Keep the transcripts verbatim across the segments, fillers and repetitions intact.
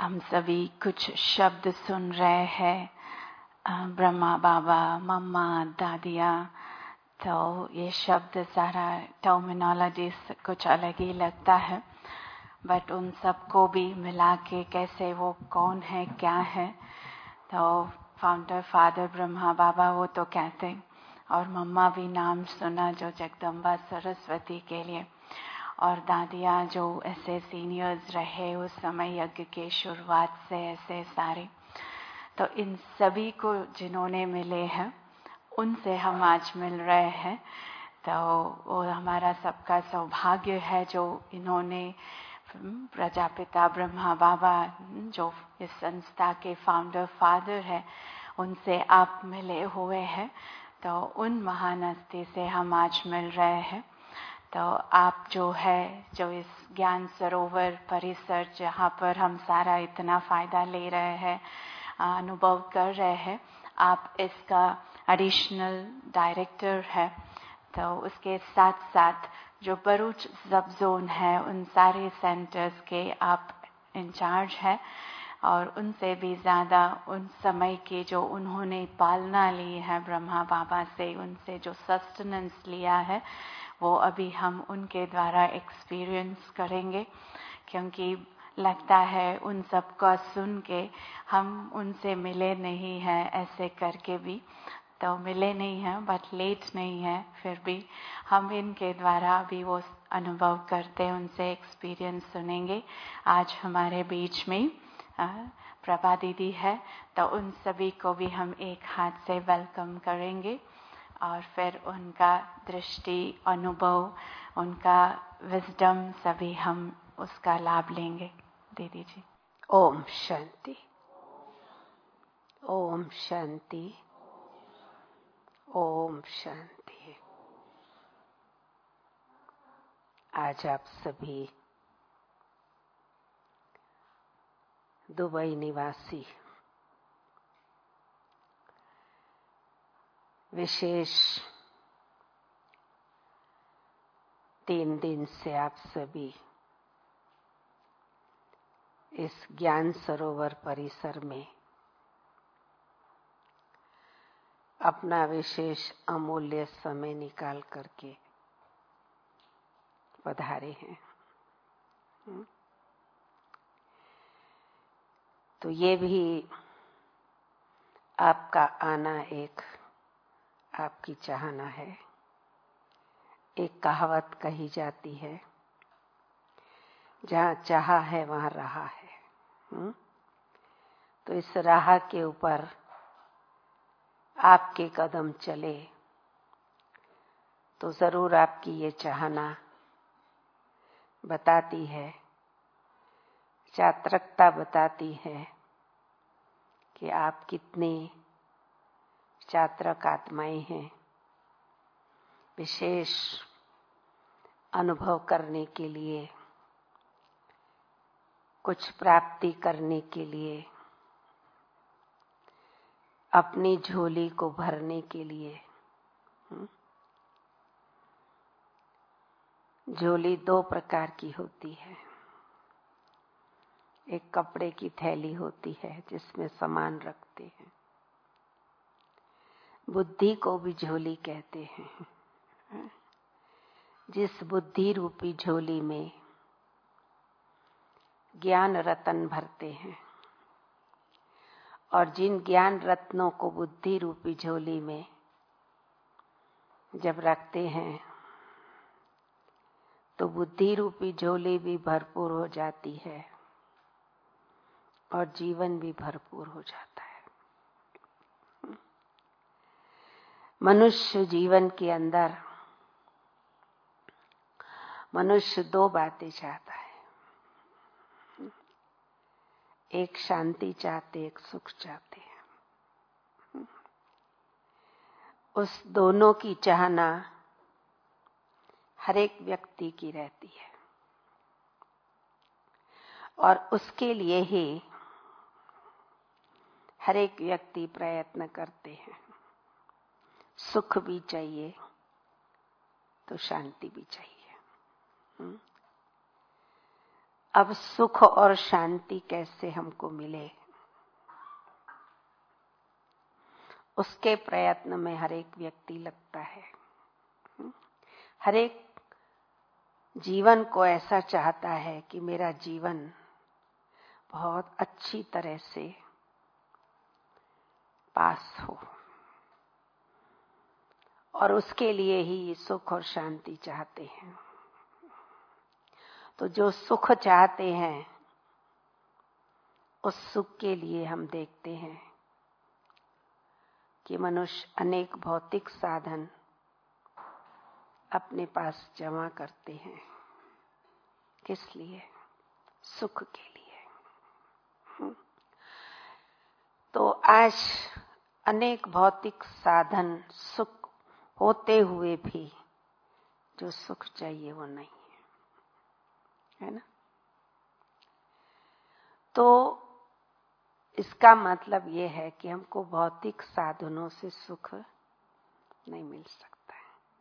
हम सभी कुछ शब्द सुन रहे हैं, ब्रह्मा बाबा, मम्मा, दादिया। तो ये शब्द सारा टर्मिनोलॉजी कुछ अलग ही लगता है, बट उन सबको भी मिला के कैसे वो कौन है, क्या है। तो फाउंडर फादर ब्रह्मा बाबा वो तो कहते हैं, और मम्मा भी नाम सुना जो जगदम्बा सरस्वती के लिए, और दादिया जो ऐसे सीनियर्स रहे उस समय यज्ञ के शुरुआत से ऐसे सारे। तो इन सभी को जिन्होंने मिले हैं उनसे हम आज मिल रहे हैं। तो वो हमारा सबका सौभाग्य है जो इन्होंने प्रजापिता ब्रह्मा बाबा जो इस संस्था के फाउंडर फादर है उनसे आप मिले हुए हैं। तो उन महान हस्ती से हम आज मिल रहे हैं। तो आप जो है जो इस ज्ञान सरोवर परिसर जहाँ पर हम सारा इतना फ़ायदा ले रहे हैं, अनुभव कर रहे हैं, आप इसका एडिशनल डायरेक्टर है। तो उसके साथ साथ जो भरूच सब जोन है उन सारे सेंटर्स के आप इंचार्ज हैं, और उनसे भी ज़्यादा उन समय के जो उन्होंने पालना ली है ब्रह्मा बाबा से, उनसे जो सस्टेनेंस लिया है वो अभी हम उनके द्वारा एक्सपीरियंस करेंगे। क्योंकि लगता है उन सब का सुन के हम उनसे मिले नहीं हैं, ऐसे करके भी तो मिले नहीं हैं, बट लेट नहीं है, फिर भी हम इनके द्वारा भी वो अनुभव करते उनसे एक्सपीरियंस सुनेंगे। आज हमारे बीच में प्रभा दीदी है, तो उन सभी को भी हम एक हाथ से वेलकम करेंगे और फिर उनका दृष्टि, अनुभव, उनका विजडम सभी हम उसका लाभ लेंगे। दीदी जी। ओम शांति, ओम शांति, ओम शांति। आज आप सभी दुबई निवासी विशेष तीन दिन से आप सभी इस ज्ञान सरोवर परिसर में अपना विशेष अमूल्य समय निकाल करके पधारे हैं। तो ये भी आपका आना एक आपकी चाहना है। एक कहावत कही जाती है, जहाँ चाहा है वहाँ रहा है। हुँ? तो इस राह के ऊपर आपके कदम चले तो जरूर आपकी ये चाहना बताती है, चात्रकता बताती है कि आप कितने चात्रक आत्माएं हैं। विशेष अनुभव करने के लिए, कुछ प्राप्ति करने के लिए, अपनी झोली को भरने के लिए। झोली दो प्रकार की होती है। एक कपड़े की थैली होती है जिसमें सामान रखते हैं। बुद्धि को भी झोली कहते हैं। जिस बुद्धि रूपी झोली में ज्ञान रत्न भरते हैं, और जिन ज्ञान रत्नों को बुद्धि रूपी झोली में जब रखते हैं तो बुद्धि रूपी झोली भी भरपूर हो जाती है और जीवन भी भरपूर हो जाता है। मनुष्य जीवन के अंदर मनुष्य दो बातें चाहता है, एक शांति चाहते, एक सुख चाहते हैं। उस दोनों की चाहना हर एक व्यक्ति की रहती है, और उसके लिए ही हर एक व्यक्ति प्रयत्न करते हैं। सुख भी चाहिए तो शांति भी चाहिए। अब सुख और शांति कैसे हमको मिले, उसके प्रयत्न में हर एक व्यक्ति लगता है। हर एक जीवन को ऐसा चाहता है कि मेरा जीवन बहुत अच्छी तरह से पास हो, और उसके लिए ही सुख और शांति चाहते हैं। तो जो सुख चाहते हैं, उस सुख के लिए हम देखते हैं कि मनुष्य अनेक भौतिक साधन अपने पास जमा करते हैं। किस लिए? सुख के लिए। तो आज अनेक भौतिक साधन सुख होते हुए भी जो सुख चाहिए वो नहीं है, है ना? तो इसका मतलब ये है कि हमको भौतिक साधनों से सुख नहीं मिल सकता है।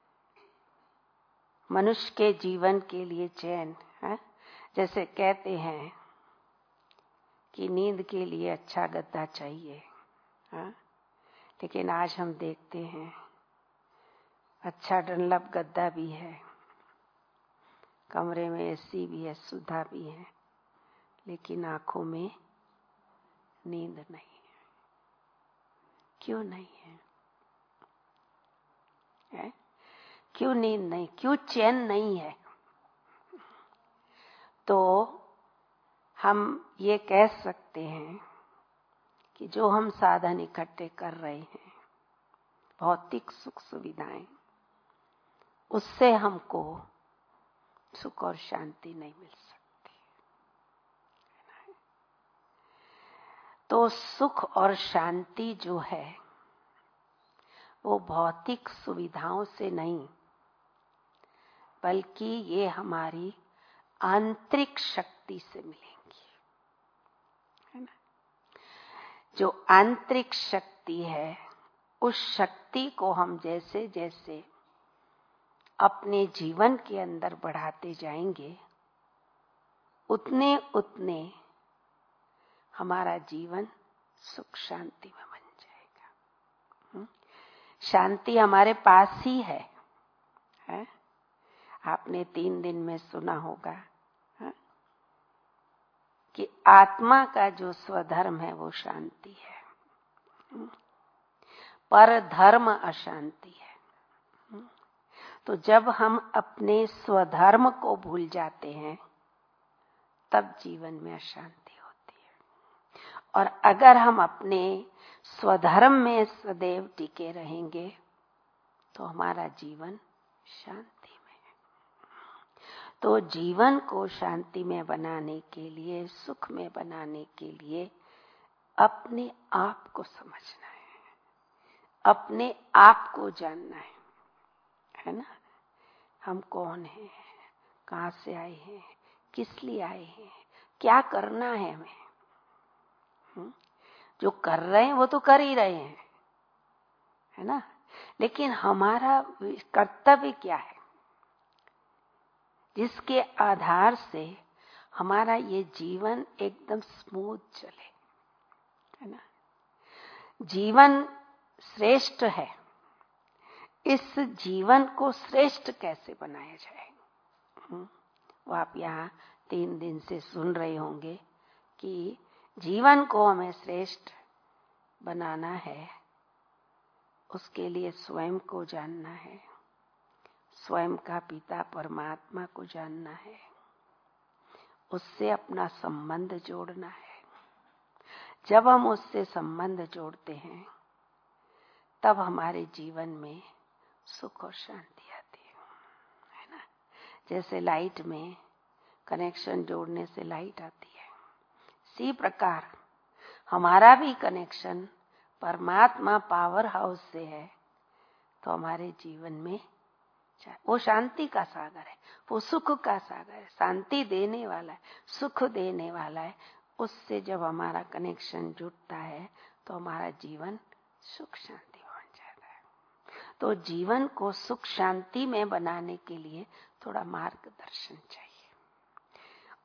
मनुष्य के जीवन के लिए चैन है, जैसे कहते हैं कि नींद के लिए अच्छा गद्दा चाहिए, है? लेकिन आज हम देखते हैं अच्छा डनलप गद्दा भी है, कमरे में एसी भी है, सुधा भी है, लेकिन आंखों में नींद नहीं है। क्यों नहीं है? है? क्यों नींद नहीं, क्यों चैन नहीं है? तो हम ये कह सकते हैं कि जो हम साधन इकट्ठे कर रहे हैं, भौतिक सुख सुविधाएं, उससे हमको सुख और शांति नहीं मिल सकती। तो सुख और शांति जो है वो भौतिक सुविधाओं से नहीं, बल्कि ये हमारी आंतरिक शक्ति से मिलेंगी, है ना? जो आंतरिक शक्ति है, उस शक्ति को हम जैसे जैसे अपने जीवन के अंदर बढ़ाते जाएंगे, उतने उतने हमारा जीवन सुख शांति में बन जाएगा। शांति हमारे पास ही है, है? आपने तीन दिन में सुना होगा, है? कि आत्मा का जो स्वधर्म है वो शांति है, पर धर्म अशांति है। तो जब हम अपने स्वधर्म को भूल जाते हैं, तब जीवन में अशांति होती है। और अगर हम अपने स्वधर्म में सदैव टिके रहेंगे तो हमारा जीवन शांति में है। तो जीवन को शांति में बनाने के लिए, सुख में बनाने के लिए अपने आप को समझना है, अपने आप को जानना है, है ना? हम कौन हैं, कहाँ से आए हैं, किस लिए आए हैं, क्या करना है हमें। हुँ? जो कर रहे हैं वो तो कर ही रहे हैं, है ना? लेकिन हमारा कर्तव्य क्या है, जिसके आधार से हमारा ये जीवन एकदम स्मूथ चले, है ना? जीवन श्रेष्ठ है, इस जीवन को श्रेष्ठ कैसे बनाया जाए, वो आप यहाँ तीन दिन से सुन रहे होंगे कि जीवन को हमें श्रेष्ठ बनाना है, उसके लिए स्वयं को जानना है, स्वयं का पिता परमात्मा को जानना है, उससे अपना संबंध जोड़ना है। जब हम उससे संबंध जोड़ते हैं, तब हमारे जीवन में सुख और शांति आती है, है ना? जैसे लाइट में कनेक्शन जोड़ने से लाइट आती है, इसी प्रकार हमारा भी कनेक्शन परमात्मा पावर हाउस से है, तो हमारे जीवन में वो शांति का सागर है, वो सुख का सागर है, शांति देने वाला है, सुख देने वाला है। उससे जब हमारा कनेक्शन जुड़ता है तो हमारा जीवन सुख शांति बन जाता है। तो जीवन को सुख शांति में बनाने के लिए थोड़ा मार्गदर्शन चाहिए।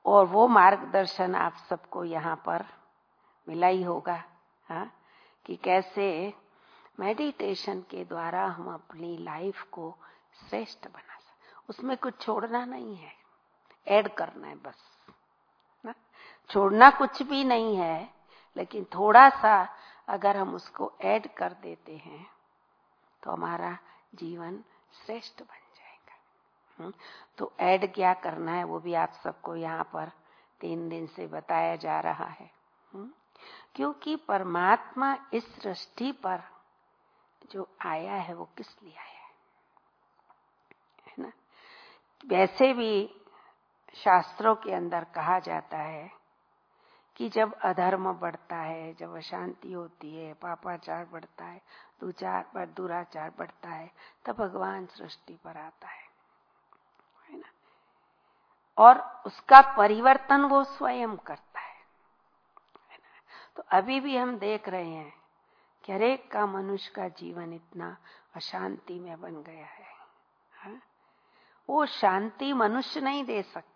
और वो मार्गदर्शन आप सबको यहाँ पर मिला ही होगा, हाँ, कि कैसे मेडिटेशन के द्वारा हम अपनी लाइफ को श्रेष्ठ बना सकते। उसमें कुछ छोड़ना नहीं है, ऐड करना है बस ना। छोड़ना कुछ भी नहीं है, लेकिन थोड़ा सा अगर हम उसको ऐड कर देते हैं तो हमारा जीवन श्रेष्ठ बन जाएगा। तो ऐड क्या करना है वो भी आप सबको यहाँ पर तीन दिन से बताया जा रहा है, क्योंकि परमात्मा इस सृष्टि पर जो आया है वो किस लिए आया है, है ना। वैसे भी शास्त्रों के अंदर कहा जाता है कि जब अधर्म बढ़ता है, जब अशांति होती है, पापाचार बढ़ता है, दुचार दुराचार बढ़ता है, तब भगवान सृष्टि पर आता है, है ना। और उसका परिवर्तन वो स्वयं करता है, है ना। तो अभी भी हम देख रहे हैं कि हर एक का मनुष्य का जीवन इतना अशांति में बन गया है, है? वो शांति मनुष्य नहीं दे सकते।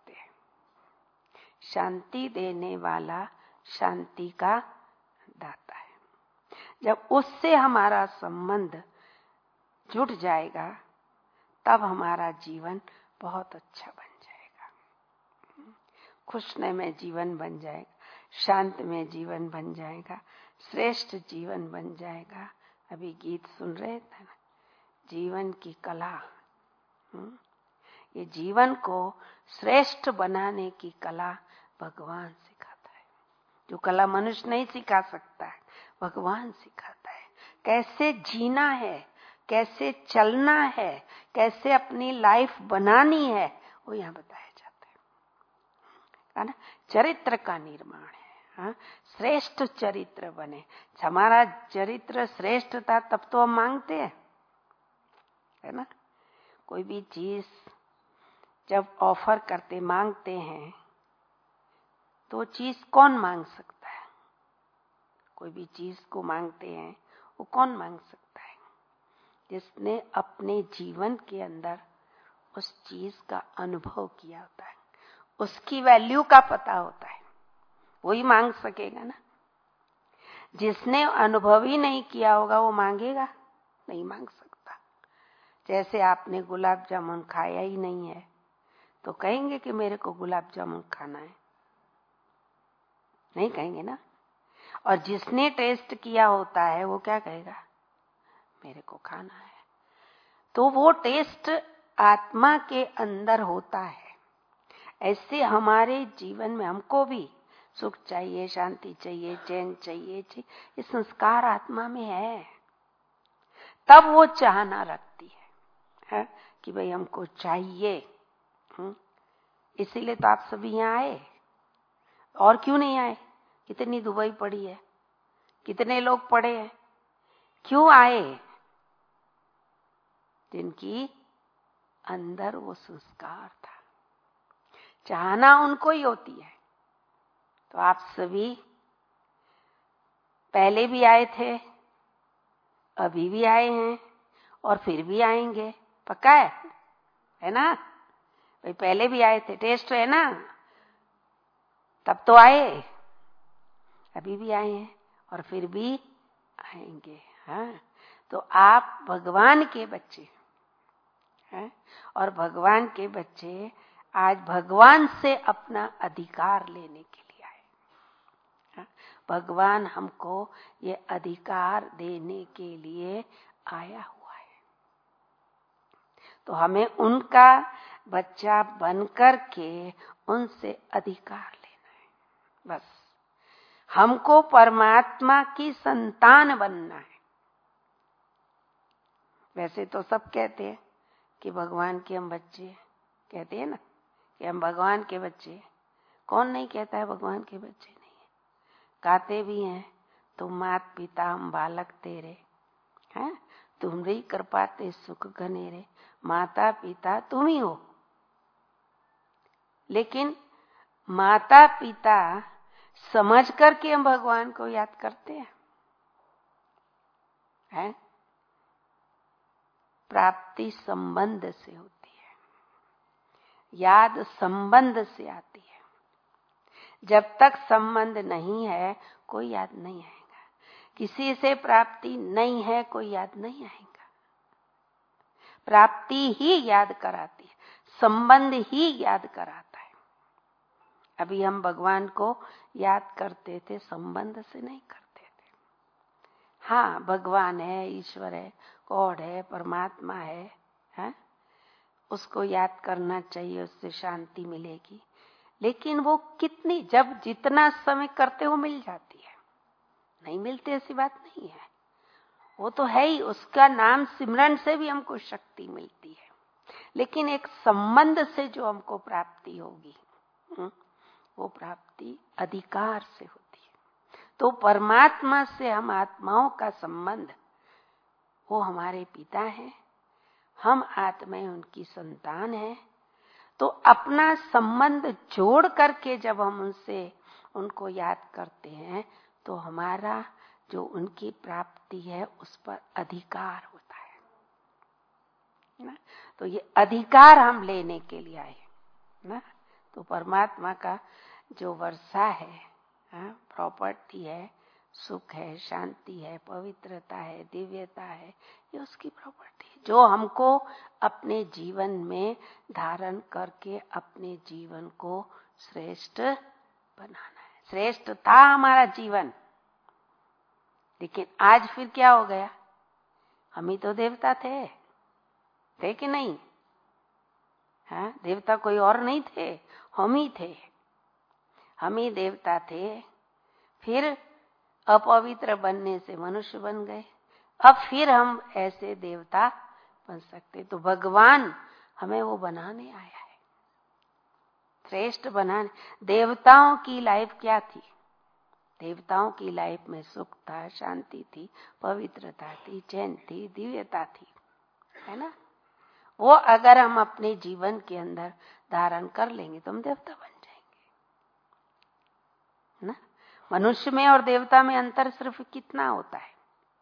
शांति देने वाला शांति का दाता है। जब उससे हमारा संबंध जुट जाएगा तब हमारा जीवन बहुत अच्छा बन जाएगा, खुशमय में जीवन बन जाएगा, शांत में जीवन बन जाएगा, श्रेष्ठ जीवन बन जाएगा। अभी गीत सुन रहे थे ना, जीवन की कला, ये जीवन को श्रेष्ठ बनाने की कला भगवान सिखाता है। जो कला मनुष्य नहीं सिखा सकता है, भगवान सिखाता है। कैसे जीना है, कैसे चलना है, कैसे अपनी लाइफ बनानी है, वो यहाँ बताया जाता है, है ना। चरित्र का निर्माण है, हाँ? श्रेष्ठ चरित्र बने। हमारा चरित्र श्रेष्ठ था तब तो हम मांगते हैं, है ना। कोई भी चीज जब ऑफर करते मांगते हैं तो चीज कौन मांग सकता है? कोई भी चीज को मांगते हैं वो कौन मांग सकता है? जिसने अपने जीवन के अंदर उस चीज का अनुभव किया होता है, उसकी वैल्यू का पता होता है, वही मांग सकेगा ना। जिसने अनुभव ही नहीं किया होगा वो मांगेगा? नहीं मांग सकता। जैसे आपने गुलाब जामुन खाया ही नहीं है तो कहेंगे कि मेरे को गुलाब जामुन खाना है? नहीं कहेंगे ना। और जिसने टेस्ट किया होता है वो क्या कहेगा? मेरे को खाना है। तो वो टेस्ट आत्मा के अंदर होता है। ऐसे हमारे जीवन में हमको भी सुख चाहिए, शांति चाहिए, चैन चाहिए, चाहिए। ये संस्कार आत्मा में है, तब वो चाहना रखती है, है? कि भाई हमको चाहिए। इसीलिए तो आप सभी यहाँ आए, और क्यों नहीं आए? कितनी दुबई पड़ी है, कितने लोग पड़े हैं, क्यों आए? जिनकी अंदर वो संस्कार था, चाहना उनको ही होती है। तो आप सभी पहले भी आए थे, अभी भी आए हैं और फिर भी आएंगे, पक्का है, है ना। भाई पहले भी आए थे, टेस्ट है ना, तब तो आए, अभी भी आए हैं और फिर भी आएंगे, हाँ। तो आप भगवान के बच्चे हैं और भगवान के बच्चे आज भगवान से अपना अधिकार लेने के लिए आए, हाँ? भगवान हमको ये अधिकार देने के लिए आया हुआ है। तो हमें उनका बच्चा बनकर के उनसे अधिकार लेना है। बस हमको परमात्मा की संतान बनना है। वैसे तो सब कहते हैं कि भगवान के हम बच्चे, कहते हैं ना कि हम भगवान के बच्चे। कौन नहीं कहता है भगवान के बच्चे नहीं है? कहते भी हैं, तुम मात पिता हम बालक तेरे, हैं तुमरी कृपा ते सुख घनेरे, माता पिता तुम ही हो। लेकिन माता पिता समझ करके हम भगवान को याद करते हैं, हैं? प्राप्ति संबंध से होती है, याद संबंध से आती है। जब तक संबंध नहीं है कोई याद नहीं आएगा। किसी से प्राप्ति नहीं है कोई याद नहीं आएगा। प्राप्ति ही याद कराती है, संबंध ही याद कराता है। अभी हम भगवान को याद करते थे, संबंध से नहीं करते थे। हाँ, भगवान है, ईश्वर है, गॉड है, परमात्मा है, है? उसको याद करना चाहिए, उससे शांति मिलेगी। लेकिन वो कितनी, जब जितना समय करते हो मिल जाती है, नहीं मिलते ऐसी बात नहीं है। वो तो है ही, उसका नाम सिमरन से भी हमको शक्ति मिलती है। लेकिन एक संबंध से जो हमको प्राप्ति होगी, वो प्राप्ति अधिकार से होती है। तो परमात्मा से हम आत्माओं का संबंध, वो हमारे पिता हैं, हम आत्माएं उनकी संतान हैं। तो अपना संबंध जोड़ करके जब हम उनसे उनको याद करते हैं तो हमारा जो उनकी प्राप्ति है उस पर अधिकार होता है ना। तो ये अधिकार हम लेने के लिए आए ना। तो परमात्मा का जो वर्षा है, प्रॉपर्टी है, सुख है, शांति है, पवित्रता है, दिव्यता है, ये उसकी प्रॉपर्टी है जो हमको अपने जीवन में धारण करके अपने जीवन को श्रेष्ठ बनाना है। श्रेष्ठ था हमारा जीवन, लेकिन आज फिर क्या हो गया? हम ही तो देवता थे, थे कि नहीं? हाँ, देवता कोई और नहीं थे, हम ही थे। हम ही देवता थे, फिर अपवित्र बनने से मनुष्य बन गए। अब फिर हम ऐसे देवता बन सकते। तो भगवान हमें वो बनाने आया है, श्रेष्ठ बनाने। देवताओं की लाइफ क्या थी? देवताओं की लाइफ में सुख था, शांति थी, पवित्रता थी, चैन थी, दिव्यता थी, है ना। वो अगर हम अपने जीवन के अंदर धारण कर लेंगे तो हम देवता बन जाएंगे ना। मनुष्य में और देवता में अंतर सिर्फ कितना होता है,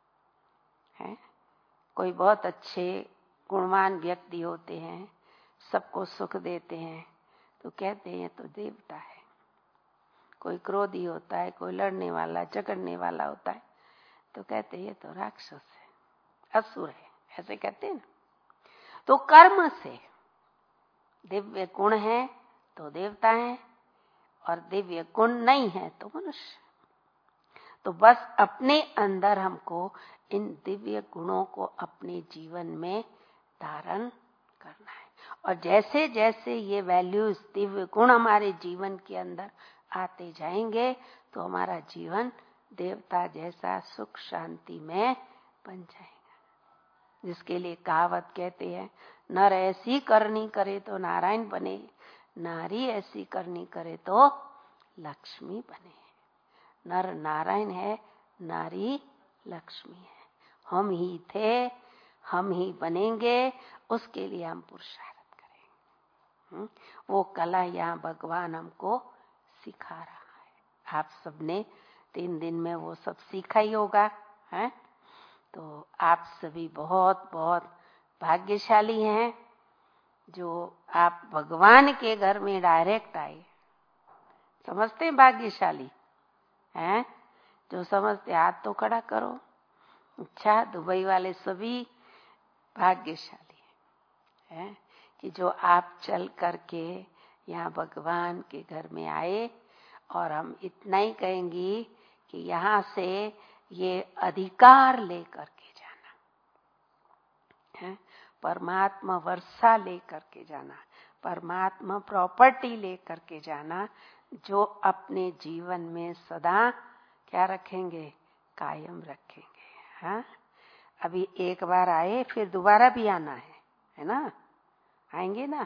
है? कोई बहुत अच्छे गुणवान व्यक्ति होते हैं, सबको सुख देते हैं, तो कहते हैं तो देवता है। कोई क्रोधी होता है, कोई लड़ने वाला, झगड़ने वाला होता है, तो कहते हैं ये तो राक्षस है, असुर है, ऐसे कहते हैं ना। तो कर्म से दिव्य गुण है तो देवता है, और दिव्य गुण नहीं है तो मनुष्य। तो बस अपने अंदर हमको इन दिव्य गुणों को अपने जीवन में धारण करना है। और जैसे जैसे ये वैल्यूज, दिव्य गुण हमारे जीवन के अंदर आते जाएंगे तो हमारा जीवन देवता जैसा सुख शांति में बन जाएगा। जिसके लिए कहावत कहते हैं, नर ऐसी करनी करे तो नारायण बने, नारी ऐसी करनी करे तो लक्ष्मी बने। नर नारायण है, नारी लक्ष्मी है। हम ही थे, हम ही बनेंगे, उसके लिए हम पुरुषार्थ करें। वो कला यहाँ भगवान हमको सिखा रहा है। आप सबने तीन दिन में वो सब सीखा ही होगा, है? तो आप सभी बहुत बहुत भाग्यशाली हैं जो आप भगवान के घर में डायरेक्ट आए। समझते हैं भाग्यशाली हैं? जो समझते हाथ तो खड़ा करो। अच्छा, दुबई वाले सभी भाग्यशाली हैं कि जो आप चल करके यहाँ भगवान के घर में आए। और हम इतना ही कहेंगी कि यहाँ से ये अधिकार लेकर के जाना है, परमात्मा वर्षा लेकर के जाना, परमात्मा प्रॉपर्टी लेकर के जाना, जो अपने जीवन में सदा क्या रखेंगे? कायम रखेंगे। हाँ, अभी एक बार आए, फिर दोबारा भी आना है, है ना? आएंगे ना?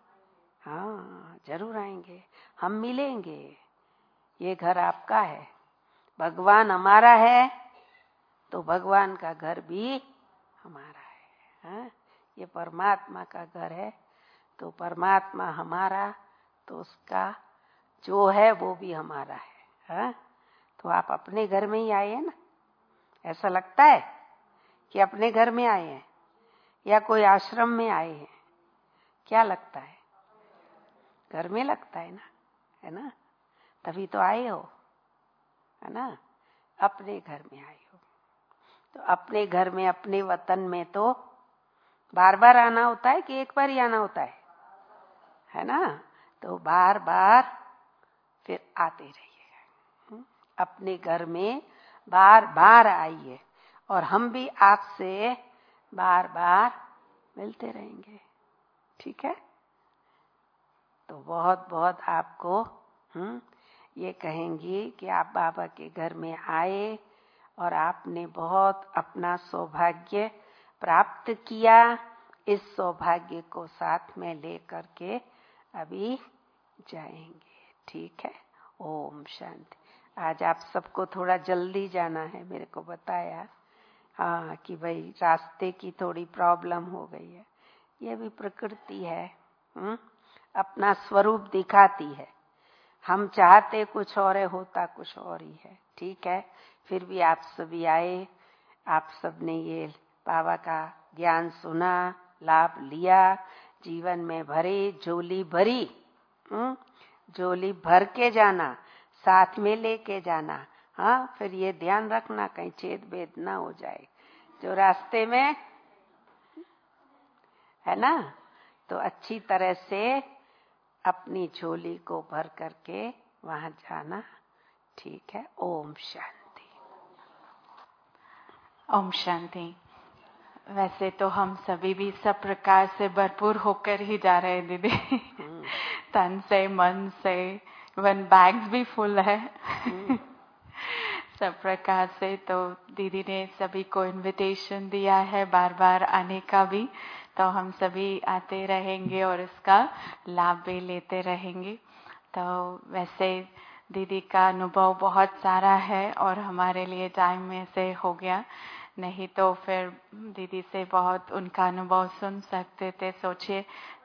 हाँ, जरूर आएंगे। हम मिलेंगे। ये घर आपका है, भगवान हमारा है, तो भगवान का घर भी हमारा है। हाँ? ये परमात्मा का घर है, तो परमात्मा हमारा, तो उसका जो है वो भी हमारा है। हाँ? तो आप अपने घर में ही आए हैं ना? ऐसा लगता है कि अपने घर में आए हैं या कोई आश्रम में आए हैं? क्या लगता है? घर में लगता है ना, है ना? तभी तो आए हो, है ना, अपने घर में आए हो। तो अपने घर में, अपने वतन में तो बार बार आना होता है कि एक बार ही आना होता है, है ना। तो बार बार फिर आते रहिए, अपने घर में बार बार आइए, और हम भी आपसे बार बार मिलते रहेंगे, ठीक है। तो बहुत बहुत आपको हम्म ये कहेंगी कि आप बाबा के घर में आए और आपने बहुत अपना सौभाग्य प्राप्त किया। इस सौभाग्य को साथ में लेकर के अभी जाएंगे, ठीक है। ओम शांति। आज आप सबको थोड़ा जल्दी जाना है, मेरे को बताया, हाँ, कि भाई रास्ते की थोड़ी प्रॉब्लम हो गई है। ये भी प्रकृति है, हुँ? अपना स्वरूप दिखाती है। हम चाहते कुछ और है, होता कुछ और ही है, ठीक है। फिर भी आप सभी आए, आप सबने ये बाबा का ज्ञान सुना, लाभ लिया, जीवन में भरे झोली भरी, हुँ? झोली भर के जाना, साथ में लेके जाना। हाँ, फिर ये ध्यान रखना कहीं छेद भेद ना हो जाए जो रास्ते में, है ना। तो अच्छी तरह से अपनी झोली को भर करके वहां जाना, ठीक है। ओम शांति। ओम शांति। वैसे तो हम सभी भी सब प्रकार से भरपूर होकर ही जा रहे हैं दीदी, तन से, मन से, इवन बैग्स भी फुल है सब प्रकार से। तो दीदी ने सभी को इनविटेशन दिया है बार बार आने का भी, तो हम सभी आते रहेंगे और इसका लाभ भी लेते रहेंगे। तो वैसे दीदी का अनुभव बहुत सारा है और हमारे लिए टाइम में से हो गया, नहीं तो फिर दीदी से बहुत उनका अनुभव सुन सकते थे। सोचिए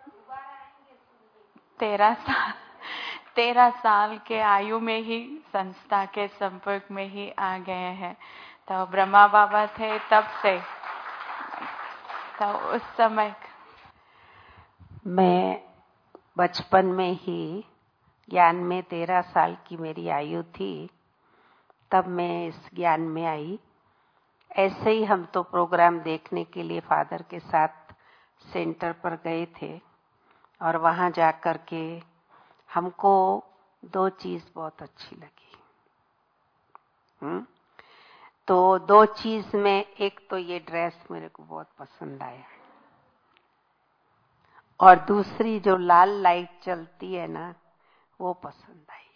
तेरह साल तेरह साल के आयु में ही संस्था के संपर्क में ही आ गए हैं। तो ब्रह्मा बाबा थे तब से, तो उस समय मैं बचपन में ही ज्ञान में, तेरह साल की मेरी आयु थी तब मैं इस ज्ञान में आई। ऐसे ही हम तो प्रोग्राम देखने के लिए फादर के साथ सेंटर पर गए थे, और वहां जाकर के हमको दो चीज बहुत अच्छी लगी। हुँ? तो दो चीज में, एक तो ये ड्रेस मेरे को बहुत पसंद आया, और दूसरी जो लाल लाइट चलती है ना, वो पसंद आई।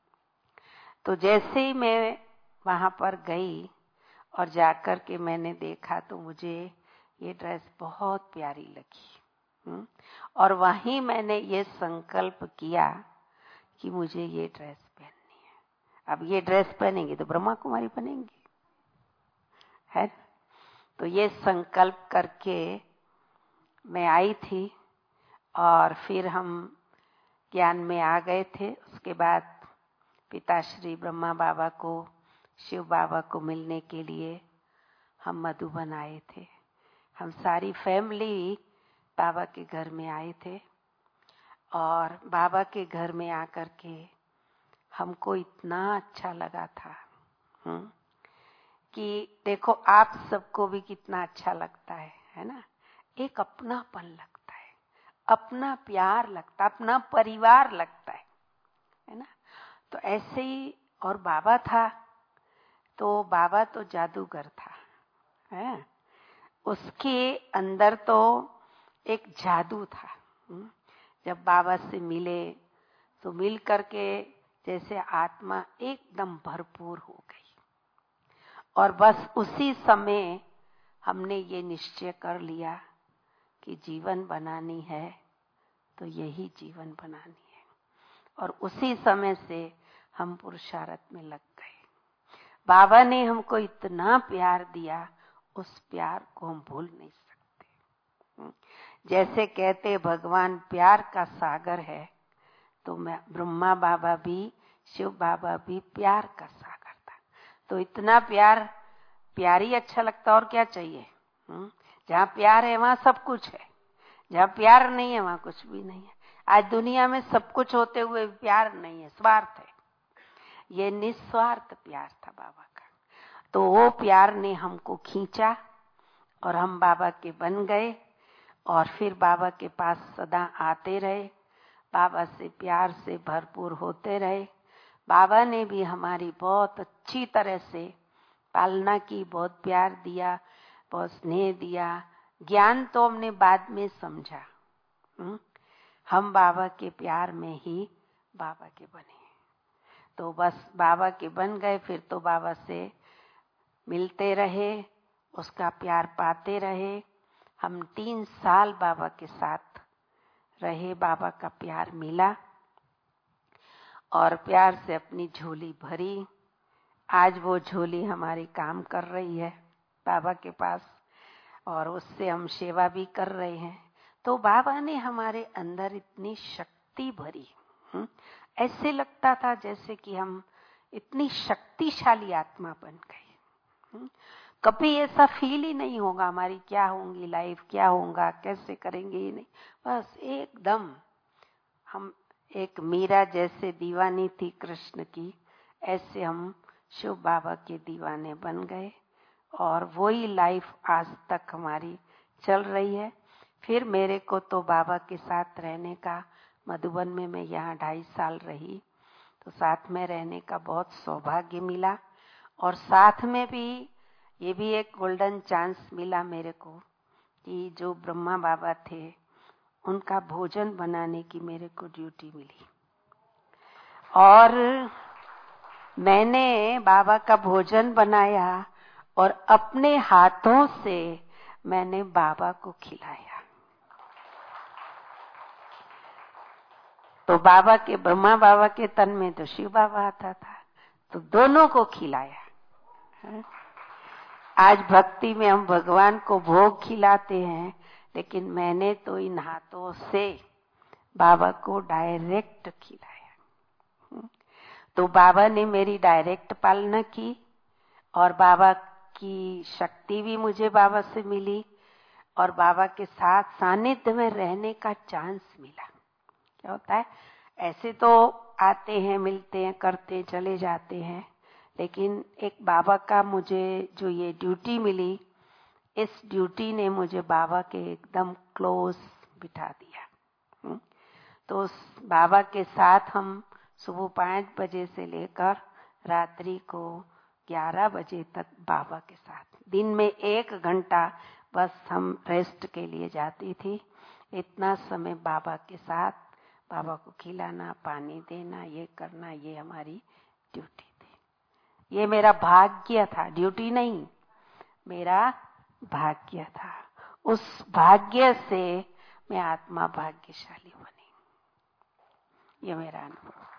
तो जैसे ही मैं वहां पर गई और जाकर के मैंने देखा, तो मुझे ये ड्रेस बहुत प्यारी लगी। हुँ? और वहीं मैंने ये संकल्प किया कि मुझे ये ड्रेस पहननी है। अब ये ड्रेस पहनेंगे तो ब्रह्मा कुमारी बनेंगी, है। तो ये संकल्प करके मैं आई थी, और फिर हम ज्ञान में आ गए थे। उसके बाद पिताश्री ब्रह्मा बाबा को, शिव बाबा को मिलने के लिए हम मधुबन आए थे। हम सारी फैमिली बाबा के घर में आए थे, और बाबा के घर में आकर के हमको इतना अच्छा लगा था, हुँ? कि देखो आप सबको भी कितना अच्छा लगता है, है ना। एक अपनापन लगता है, अपना प्यार लगता, अपना परिवार लगता है, है ना। तो ऐसे ही, और बाबा था तो बाबा तो जादूगर था, है। उसके अंदर तो एक जादू था। जब बाबा से मिले तो मिल करके जैसे आत्मा एकदम भरपूर हो गई, और बस उसी समय हमने ये निश्चय कर लिया कि जीवन बनानी है तो यही जीवन बनानी है, और उसी समय से हम पुरुषार्थ में लग गए। बाबा ने हमको इतना प्यार दिया, उस प्यार को हम भूल नहीं सकते। जैसे कहते भगवान प्यार का सागर है, तो मैं ब्रह्मा बाबा भी, शिव बाबा भी प्यार का सागर था। तो इतना प्यार, प्यार ही अच्छा लगता, और क्या चाहिए। जहाँ प्यार है वहाँ सब कुछ है, जहाँ प्यार नहीं है वहाँ कुछ भी नहीं है। आज दुनिया में सब कुछ होते हुए प्यार नहीं है, स्वार्थ है, ये निस्वार्थ प्यार था बाबा का। तो वो प्यार ने हमको खींचा और हम बाबा के बन गए और फिर बाबा के पास सदा आते रहे, बाबा से प्यार से भरपूर होते रहे। बाबा ने भी हमारी बहुत अच्छी तरह से पालना की, बहुत प्यार दिया, बहुत स्नेह दिया। ज्ञान तो हमने बाद में समझा, हुँ? हम बाबा के प्यार में ही बाबा के बने। तो बस बाबा के बन गए, फिर तो बाबा से मिलते रहे, उसका प्यार पाते रहे। हम तीन साल बाबा के साथ रहे, बाबा का प्यार मिला और प्यार से अपनी झोली भरी। आज वो झोली हमारी काम कर रही है बाबा के पास और उससे हम सेवा भी कर रहे हैं। तो बाबा ने हमारे अंदर इतनी शक्ति भरी, हुँ? ऐसे लगता था जैसे कि हम इतनी शक्तिशाली आत्मा बन गए। कभी ऐसा फील ही नहीं होगा हमारी क्या होंगी लाइफ, क्या होगा, कैसे करेंगे, ये नहीं। बस एकदम हम एक मीरा जैसे दीवानी थी कृष्ण की, ऐसे हम शिव बाबा के दीवाने बन गए और वही लाइफ आज तक हमारी चल रही है। फिर मेरे को तो बाबा के साथ रहने का, मधुबन में मैं यहाँ ढाई साल रही, तो साथ में रहने का बहुत सौभाग्य मिला और साथ में भी ये भी एक गोल्डन चांस मिला मेरे को कि जो ब्रह्मा बाबा थे उनका भोजन बनाने की मेरे को ड्यूटी मिली और मैंने बाबा का भोजन बनाया और अपने हाथों से मैंने बाबा को खिलाया। तो बाबा के, ब्रह्मा बाबा के तन में तो शिव बाबा आता था, तो दोनों को खिलाया। आज भक्ति में हम भगवान को भोग खिलाते हैं, लेकिन मैंने तो इन हाथों से बाबा को डायरेक्ट खिलाया। तो बाबा ने मेरी डायरेक्ट पालना की और बाबा की शक्ति भी मुझे बाबा से मिली और बाबा के साथ सानिध्य में रहने का चांस मिला। क्या होता है, ऐसे तो आते हैं, मिलते हैं, करते चले जाते हैं, लेकिन एक बाबा का मुझे जो ये ड्यूटी मिली, इस ड्यूटी ने मुझे बाबा के एकदम क्लोज बिठा दिया। तो उस बाबा के साथ हम सुबह पाँच बजे से लेकर रात्रि को ग्यारह बजे तक बाबा के साथ, दिन में एक घंटा बस हम रेस्ट के लिए जाती थी। इतना समय बाबा के साथ, बाबा को खिलाना, पानी देना, ये करना, ये हमारी ड्यूटी थी। ये मेरा भाग्य था, ड्यूटी नहीं, मेरा भाग्य था। उस भाग्य से मैं आत्मा भाग्यशाली बनी। ये मेरा अनुभव।